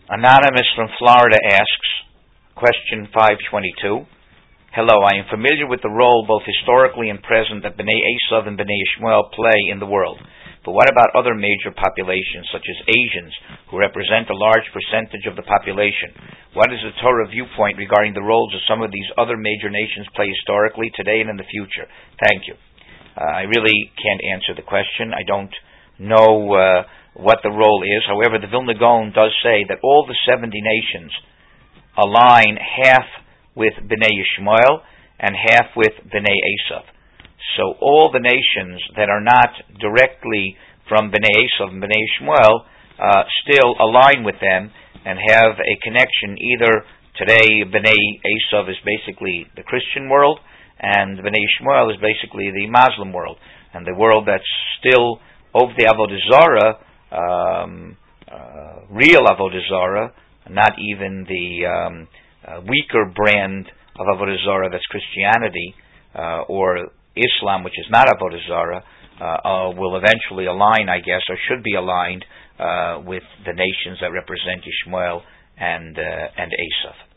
Anonymous from Florida asks, question 522. Hello, I am familiar with the role both historically and present that Bnei Esav and Bnei Ishmael play in the world. But what about other major populations, such as Asians, who represent a large percentage of the population? What is the Torah viewpoint regarding the roles of some of these other major nations play historically, today, and in the future? Thank you. I really can't answer the question. I don't know what the role is. However, the Vilna Gaon does say that all the 70 nations align half with Bnei Ishmael and half with Bnei Esav. So all the nations that are not directly from Bnei Esav and Bnei Ishmael still align with them and have a connection. Either today Bnei Esav is basically the Christian world, and Bnei Ishmael is basically the Muslim world, and the world that's still of the Avodah Zarah, real Avodah Zarah, not even the weaker brand of Avodah Zarah that's Christianity, or Islam, which is not Avodah Zarah, will eventually align, I guess, or should be aligned with the nations that represent Ishmael and Esav.